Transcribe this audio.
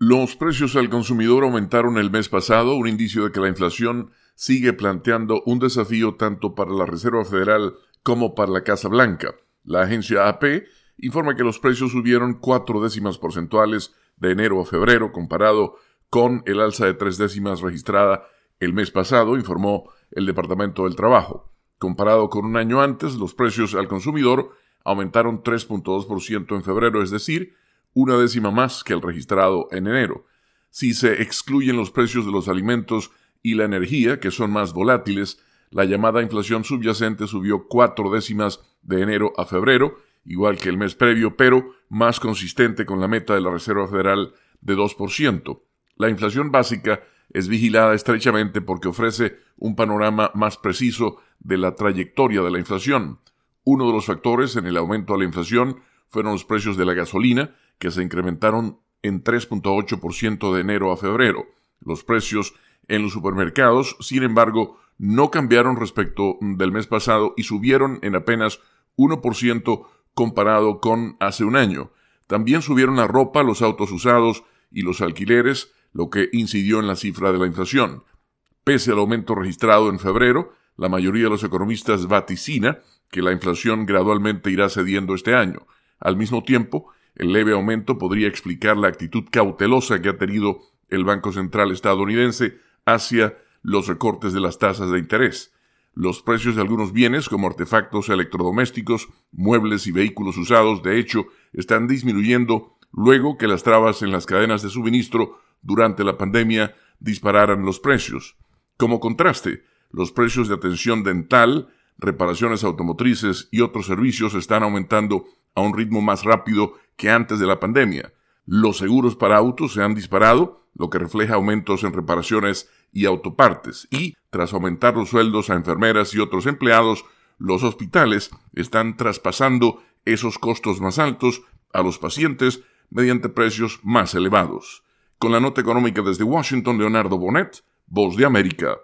Los precios al consumidor aumentaron el mes pasado, un indicio de que la inflación sigue planteando un desafío tanto para la Reserva Federal como para la Casa Blanca. La agencia AP informa que los precios subieron 4 décimas porcentuales de enero a febrero, comparado con el alza de 3 décimas registrada el mes pasado, informó el Departamento del Trabajo. Comparado con un año antes, los precios al consumidor aumentaron 3.2% en febrero, es decir, una décima más que el registrado en enero. Si se excluyen los precios de los alimentos y la energía, que son más volátiles, la llamada inflación subyacente subió 4 décimas de enero a febrero, igual que el mes previo, pero más consistente con la meta de la Reserva Federal de 2%. La inflación básica es vigilada estrechamente porque ofrece un panorama más preciso de la trayectoria de la inflación. Uno de los factores en el aumento de la inflación fueron los precios de la gasolina, que se incrementaron en 3.8% de enero a febrero. Los precios en los supermercados, sin embargo, no cambiaron respecto del mes pasado y subieron en apenas 1% comparado con hace un año. También subieron la ropa, los autos usados y los alquileres, lo que incidió en la cifra de la inflación. Pese al aumento registrado en febrero, la mayoría de los economistas vaticina que la inflación gradualmente irá cediendo este año. Al mismo tiempo, el leve aumento podría explicar la actitud cautelosa que ha tenido el Banco Central estadounidense hacia los recortes de las tasas de interés. Los precios de algunos bienes, como artefactos electrodomésticos, muebles y vehículos usados, de hecho, están disminuyendo luego que las trabas en las cadenas de suministro durante la pandemia dispararan los precios. Como contraste, los precios de atención dental, reparaciones automotrices y otros servicios están aumentando a un ritmo más rápido que antes de la pandemia. Los seguros para autos se han disparado, lo que refleja aumentos en reparaciones y autopartes. Y, tras aumentar los sueldos a enfermeras y otros empleados, los hospitales están traspasando esos costos más altos a los pacientes mediante precios más elevados. Con la nota económica desde Washington, Leonardo Bonet, Voz de América.